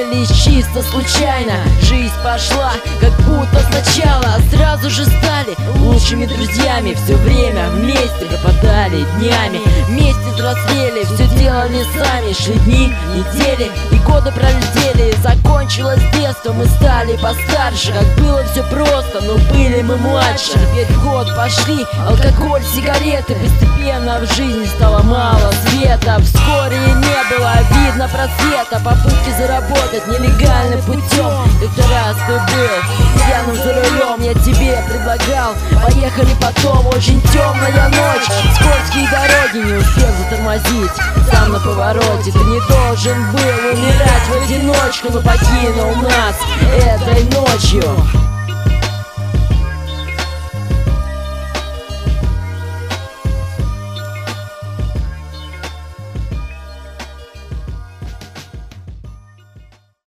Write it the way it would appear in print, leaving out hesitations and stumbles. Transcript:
встретились чисто случайно. Жизнь пошла как будто сначала, сразу же стали лучшими друзьями. Все время вместе пропадали днями, вместе взрослели, все делали сами. Шли дни, недели и годы пролетели. Закончилось детство, мы стали постарше. Как было все просто, но были мы младше. Теперь в ход пошли алкоголь, сигареты. Постепенно в жизни стало мало света. Вскоре не было видно просвета. Попытки заработать нелегальным путем. Как-то раз ты был пьяным за рулем, я тебе предлагал. Поехали потом, очень темная ночь, скользкие дороги, не успел затормозить сам на повороте. Ты не должен был умирать в одиночку, но покинул нас этой ночью.